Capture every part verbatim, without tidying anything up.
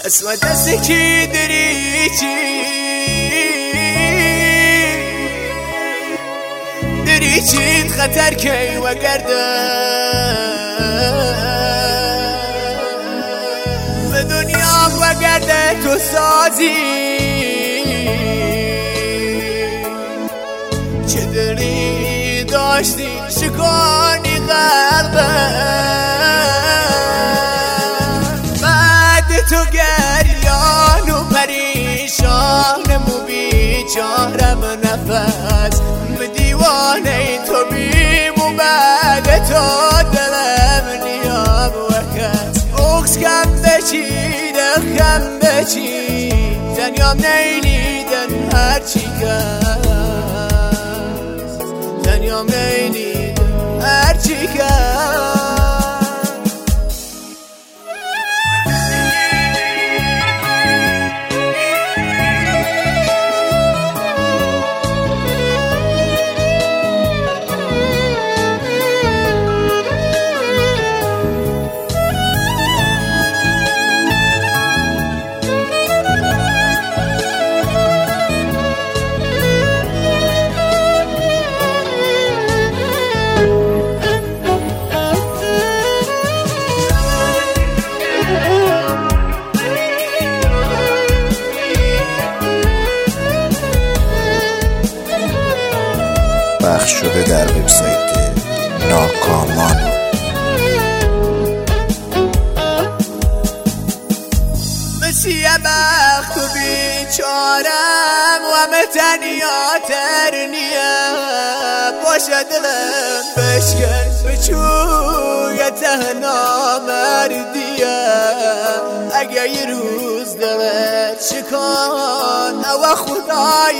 اسود دستکی دریچی دریچی خطر کی و گردن به دنیا و گرده تو سازی چه دری داشتی شکانی قلبم تو گریان و پریشانم و بیچارم نفس به دیوانه تو بیم و بعد تو دلم نیام و کس اکس کم بچیده کم بچی زنیام نیلیدن هرچی کس زنیام نیلیدن هرچی کس پخش شده در وبسایت ناکامان. بسی بخت و بیچارم و متنیا ترنیم باشه دلم بشکن بچوی تهنا مردیم اگه یه روز دلت شکان و خدای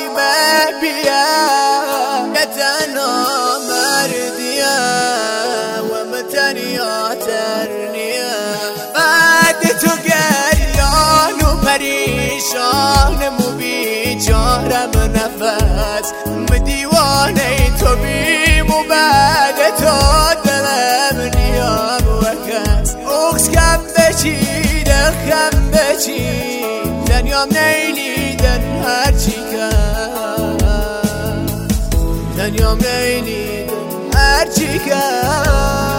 مبیم یه تهنا مردیم و متنیا ترنیم بعد تو گریان و پریشانم و بیچارم نفس به دیوانه تو بیم و بعد تو دلم نیام و کس اکس کم بچیده کم بچی زنیام نیلیدن هرچی کس زنیام نیلیدن هرچی کس